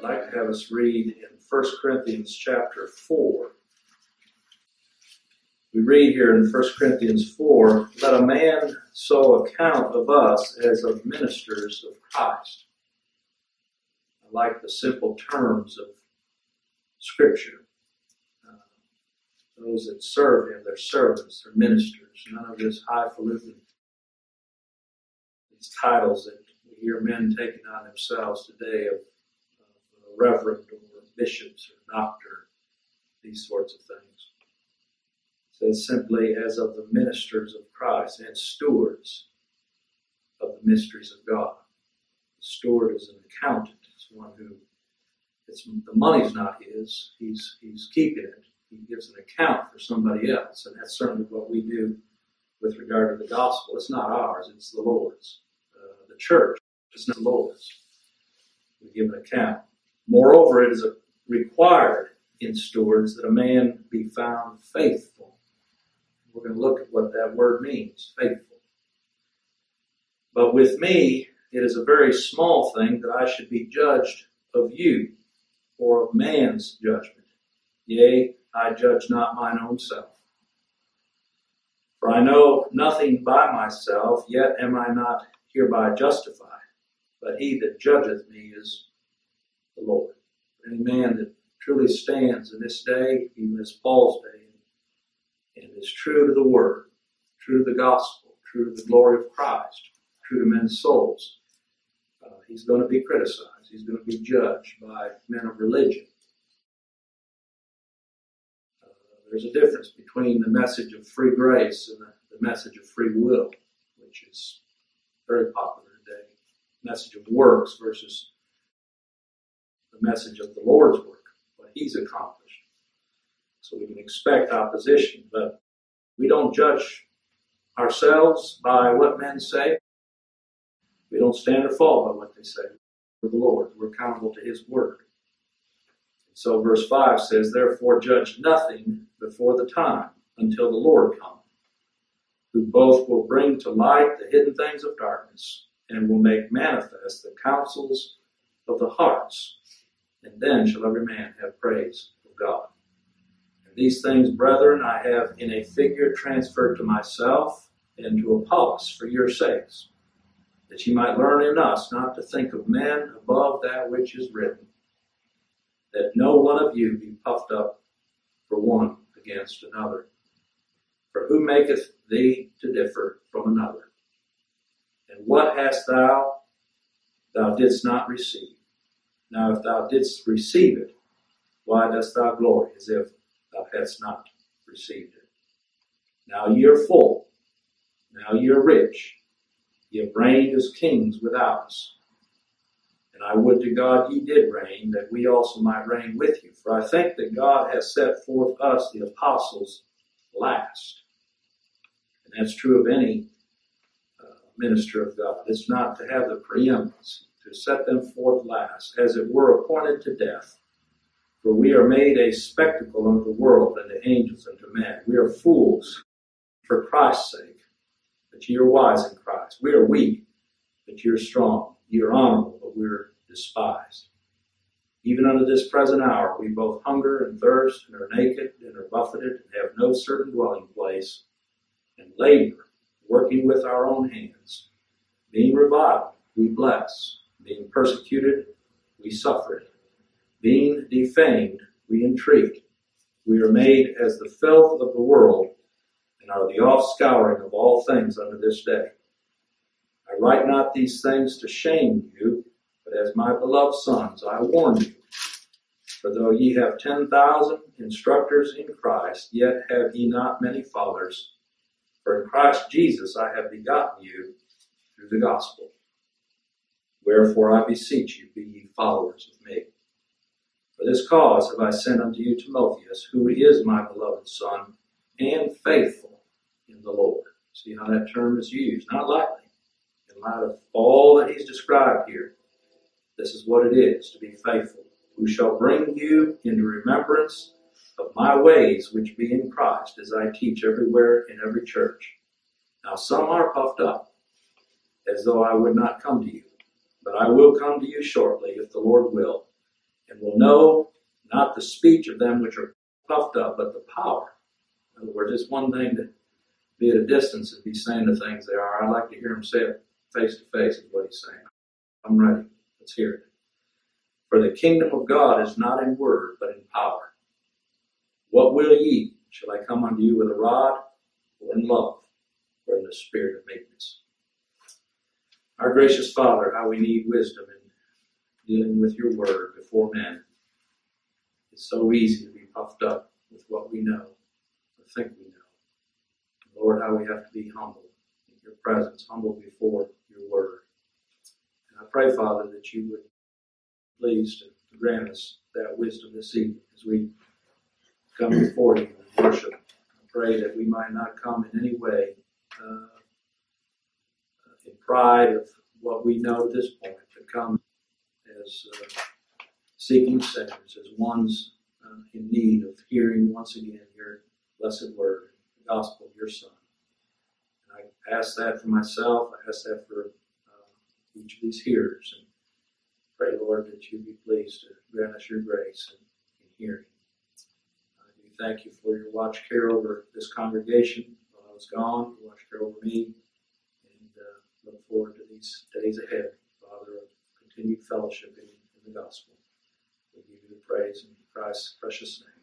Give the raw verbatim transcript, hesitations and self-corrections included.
I'd like to have us read in First Corinthians chapter four. We read here in First Corinthians four, "Let a man so account of us as of ministers of Christ." I like the simple terms of Scripture. Uh, those that serve Him, they're servants, they're ministers. None of this highfalutin, these titles that we hear men taking on themselves today of, of reverend or bishops or doctor, these sorts of things. It says simply, as of the ministers of Christ and stewards of the mysteries of God. The steward is an accountant. It's one who, it's, the money's not his. He's, he's keeping it. He gives an account for somebody else. And that's certainly what we do with regard to the gospel. It's not ours. It's the Lord's. Uh, the church is not the Lord's. We give an account. Moreover, it is a required in stewards that a man be found faithful. We're going to look at what that word means, faithful. But with me, it is a very small thing that I should be judged of you, or of man's judgment. Yea, I judge not mine own self. For I know nothing by myself, yet am I not hereby justified. But he that judgeth me is the Lord. Any man that truly stands in this day, even as Paul's day, and is true to the Word, true to the gospel, true to the glory of Christ, true to men's souls, uh, he's going to be criticized. He's going to be judged by men of religion. Uh, there's a difference between the message of free grace and the, the message of free will, which is very popular today. The message of works versus the message of the Lord's work, what He's accomplished. So we can expect opposition, but we don't judge ourselves by what men say. We don't stand or fall by what they say. We're the Lord. We're accountable to His word. And so verse five says, "Therefore judge nothing before the time until the Lord come, who both will bring to light the hidden things of darkness and will make manifest the counsels of the hearts. And then shall every man have praise of God. These things, brethren, I have in a figure transferred to myself and to Apollos for your sakes, that ye might learn in us not to think of men above that which is written, that no one of you be puffed up for one against another. For who maketh thee to differ from another? And what hast thou, thou didst not receive? Now if thou didst receive it, why dost thou glory as if thou hadst not received it? Now ye are full, now ye are rich, ye have reigned as kings without us. And I would to God ye did reign, that we also might reign with you. For I think that God has set forth us, the apostles, last." And that's true of any uh, minister of God. It's not to have the preeminence, to set them forth last, as it were appointed to death. For we are made a spectacle unto the world, and to angels, and to men. We are fools for Christ's sake, but ye are wise in Christ. We are weak, but ye are strong. Ye are honorable, but we are despised. Even unto this present hour we both hunger and thirst, and are naked, and are buffeted, and have no certain dwelling place, and labor, working with our own hands. Being reviled, we bless. Being persecuted, we suffer it. Being defamed, we entreat. We are made as the filth of the world, and are the offscouring of all things unto this day. I write not these things to shame you, but as my beloved sons I warn you. For though ye have ten thousand instructors in Christ, yet have ye not many fathers. For in Christ Jesus I have begotten you through the gospel. Wherefore I beseech you, be ye followers of me. For this cause have I sent unto you Timotheus, who is my beloved son, and faithful in the Lord. See how that term is used, not lightly. In light of all that he's described here, this is what it is to be faithful. Who shall bring you into remembrance of my ways which be in Christ, as I teach everywhere in every church. Now some are puffed up, as though I would not come to you. But I will come to you shortly, if the Lord will, and will know not the speech of them which are puffed up, but the power. In other words, it's one thing to be at a distance and be saying the things they are. I like to hear him say it face to face, is what he's saying. I'm ready. Let's hear it. For the kingdom of God is not in word, but in power. What will ye? Shall I come unto you with a rod, or in love, or in the spirit of meekness? Our gracious Father, how we need wisdom in dealing with your word before men. It's so easy to be puffed up with what we know, or think we know. Lord, how we have to be humble in your presence, humble before your word. And I pray, Father, that you would please to, to grant us that wisdom this evening as we come before you and worship. I pray that we might not come in any way uh, in pride of what we know at this point, but come as uh, seeking sinners, as ones uh, in need of hearing once again your blessed word, the gospel of your Son. And I ask that for myself. I ask that for uh, each of these hearers. And pray, Lord, that you be pleased to grant us your grace in, in hearing. Uh, we thank you for your watch care over this congregation while I was gone. You watch care over me. And uh, look forward to these days ahead, Father, of continued fellowship in, in the gospel. We give you the praise in Christ's precious name.